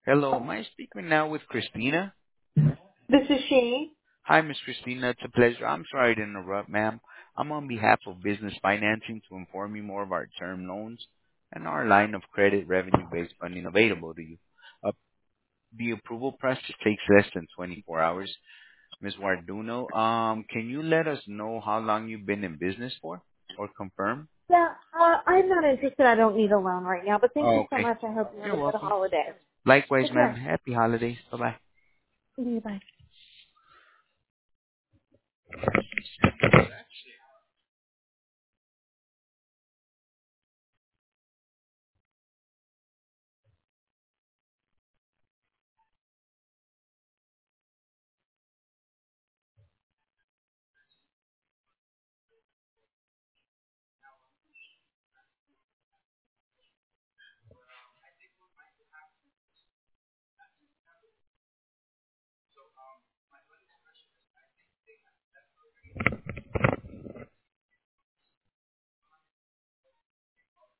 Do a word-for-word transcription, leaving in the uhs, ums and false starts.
Hello, am I speaking now with Christina? This is she. Hi, Miss Christina. It's a pleasure. I'm sorry to interrupt, ma'am. I'm on behalf of Business Financing to inform you more of our term loans and our line of credit revenue-based funding available to you. Uh, the approval process takes less than twenty-four hours. Miz Warduno, um, can you let us know how long you've been in business for or confirm? Yeah, uh, I'm not interested. I don't need a loan right now, but thank you Oh, so okay. much. I hope you have You're a good welcome. holiday. Likewise, Take ma'am. care. Happy holidays. Bye-bye. Bye.